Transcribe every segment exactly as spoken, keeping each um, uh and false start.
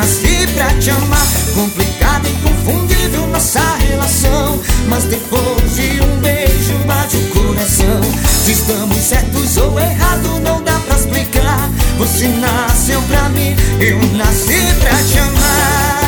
nasci pra te amar. Complicada, inconfundível nossa relação, mas depois de um beijo bate o coração. Se estamos certos ou errados não dá pra explicar. Você nasceu pra mim, eu nasci pra te amar.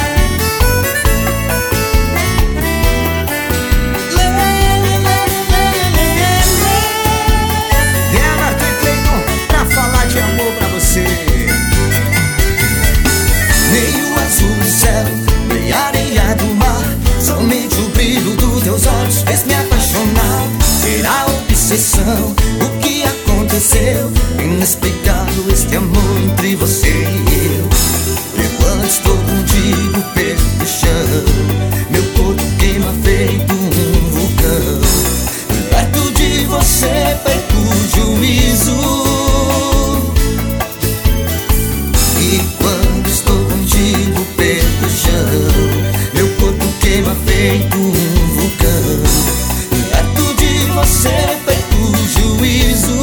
Meio azul do céu, meia areia do mar, somente o brilho dos teus olhos fez me apaixonar. Será obsessão o que aconteceu? Inexplicável este amor entre você e eu. Enquanto estou contigo perto do chão, meu corpo queima feito um vulcão. Perto de você perco o juízo. E quando estou contigo perto do chão, meu corpo queima feito um vulcão. Perto de você perco o juízo.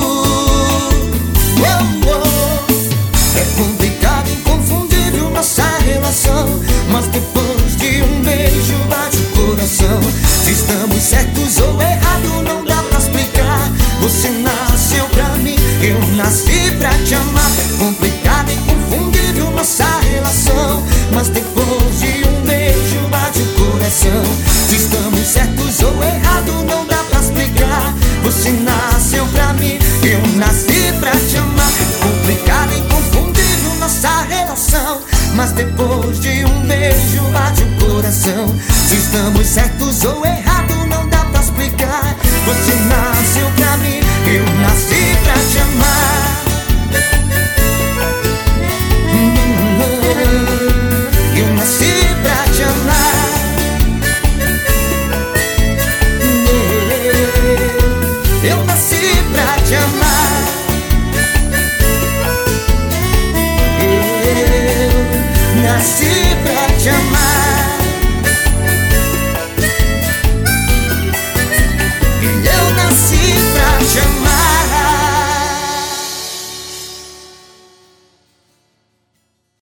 Oh, oh. É complicado, inconfundível nossa relação, mas depois de um beijo bate o coração. Se estamos certos ou errados não dá pra explicar. Você nasceu pra mim, eu nasci pra te amar. Complicado, inconfundível nossa relação, mas depois de um beijo bate o coração. Se estamos certos ou errados não dá pra explicar. Você nasceu pra mim, eu nasci pra te amar. Complicado, inconfundível nossa relação, mas depois de um beijo bate o coração. Se estamos certos ou errados não dá pra explicar. Você nasceu pra mim, eu nasci pra te amar. Eu nasci pra te amar. Eu nasci pra te amar. Eu nasci pra te amar.